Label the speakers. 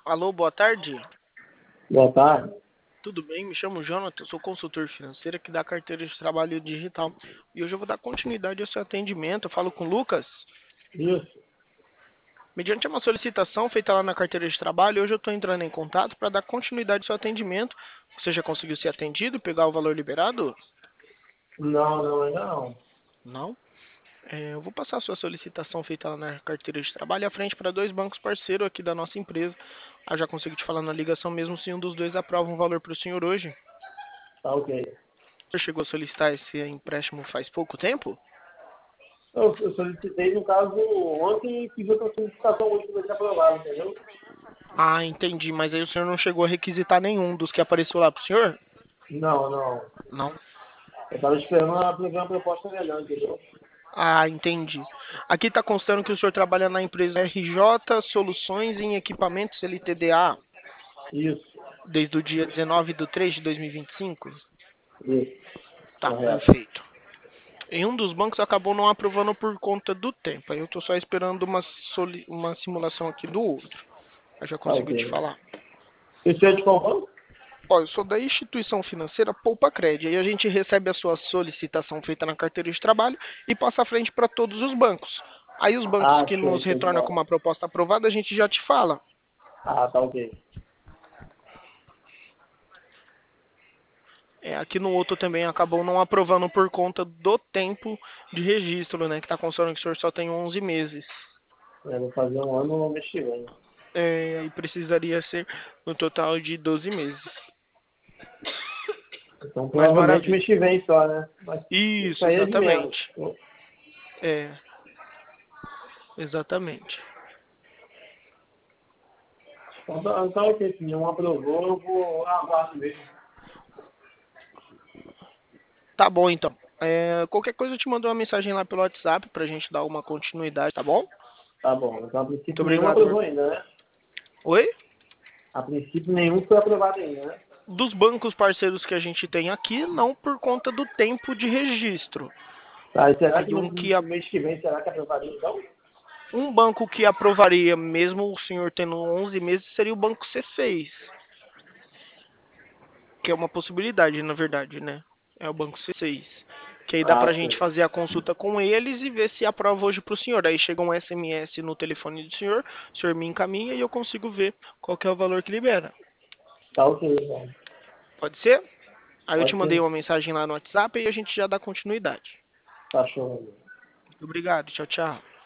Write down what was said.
Speaker 1: Alô, boa tarde.
Speaker 2: Boa tarde.
Speaker 1: Tudo bem? Me chamo Jonathan, sou consultor financeiro aqui da carteira de trabalho digital. E hoje eu vou dar continuidade ao seu atendimento. Eu falo com o Lucas.
Speaker 2: Isso.
Speaker 1: Mediante uma solicitação feita lá na carteira de trabalho, hoje eu estou entrando em contato para dar continuidade ao seu atendimento. Você já conseguiu ser atendido, pegar o valor liberado?
Speaker 2: Não, ainda não.
Speaker 1: Não? Eu vou passar a sua solicitação feita lá na carteira de trabalho à frente para dois bancos parceiros aqui da nossa empresa. Já consigo te falar na ligação mesmo se um dos dois aprova um valor para o senhor hoje.
Speaker 2: Tá ok.
Speaker 1: Você chegou a solicitar esse empréstimo faz pouco tempo?
Speaker 2: Eu solicitei, no caso, ontem e fiz outra solicitação hoje que vai ser aprovada, entendeu?
Speaker 1: Ah, entendi. Mas aí o senhor não chegou a requisitar nenhum dos que apareceu lá pro senhor?
Speaker 2: Não.
Speaker 1: Não.
Speaker 2: Eu tava esperando uma proposta melhor, entendeu?
Speaker 1: Ah, entendi. Aqui está constando que o senhor trabalha na empresa RJ Soluções em Equipamentos LTDA
Speaker 2: Isso,
Speaker 1: desde o dia 19/3 de 2025?
Speaker 2: isso.
Speaker 1: Tá,
Speaker 2: Correto.
Speaker 1: perfeito. Em um dos bancos acabou não aprovando por conta do tempo. Aí eu estou só esperando uma simulação aqui do outro. Eu já
Speaker 2: Tá
Speaker 1: consigo te
Speaker 2: ok.
Speaker 1: falar.
Speaker 2: Esse é de qual banco?
Speaker 1: Olha, eu sou da instituição financeira Poupa Cred. Aí a gente recebe a sua solicitação feita na carteira de trabalho e passa à frente para todos os bancos. Aí os bancos
Speaker 2: Ah,
Speaker 1: que
Speaker 2: show,
Speaker 1: nos
Speaker 2: show de
Speaker 1: retornam com
Speaker 2: bola.
Speaker 1: uma proposta aprovada, a gente já te fala.
Speaker 2: Tá ok.
Speaker 1: Aqui no outro também acabou não aprovando por conta do tempo de registro, né? Que está considerando que o senhor só tem 11 meses.
Speaker 2: Eu vou fazer um ano no mês que vem.
Speaker 1: E precisaria ser no total de 12 meses.
Speaker 2: Então,
Speaker 1: Mas
Speaker 2: provavelmente
Speaker 1: maravilha.
Speaker 2: mês que vem só, né? Mas isso
Speaker 1: Isso,
Speaker 2: aí é de menos.
Speaker 1: exatamente. É, exatamente.
Speaker 2: Então, ok, se não aprovou, eu vou aguardo mesmo.
Speaker 1: Tá bom, então. Qualquer coisa eu te mando uma mensagem lá pelo WhatsApp pra gente dar uma continuidade, tá bom?
Speaker 2: Tá bom. Então, a
Speaker 1: Muito
Speaker 2: princípio, nenhum
Speaker 1: obrigado.
Speaker 2: aprovou ainda, né?
Speaker 1: Oi?
Speaker 2: A princípio, nenhum foi aprovado ainda, né?
Speaker 1: Dos bancos parceiros que a gente tem aqui, não por conta do tempo de registro.
Speaker 2: Tá, e será que
Speaker 1: Aí
Speaker 2: no mês que vem, será que aprovaria então?
Speaker 1: um banco que aprovaria, mesmo o senhor tendo 11 meses, seria o Banco C6, que é uma possibilidade, na verdade, né? É o Banco C6. Que aí dá
Speaker 2: Ah,
Speaker 1: pra gente
Speaker 2: sim.
Speaker 1: fazer a consulta com eles e ver se aprova hoje pro senhor. Aí chega um SMS no telefone do senhor, o senhor me encaminha e eu consigo ver qual que é o valor que libera.
Speaker 2: Tá ok, então.
Speaker 1: Pode ser? Aí eu te
Speaker 2: Pode
Speaker 1: mandei
Speaker 2: ser.
Speaker 1: uma mensagem lá no WhatsApp e a gente já dá continuidade.
Speaker 2: Tá show.
Speaker 1: Muito obrigado. Tchau, tchau.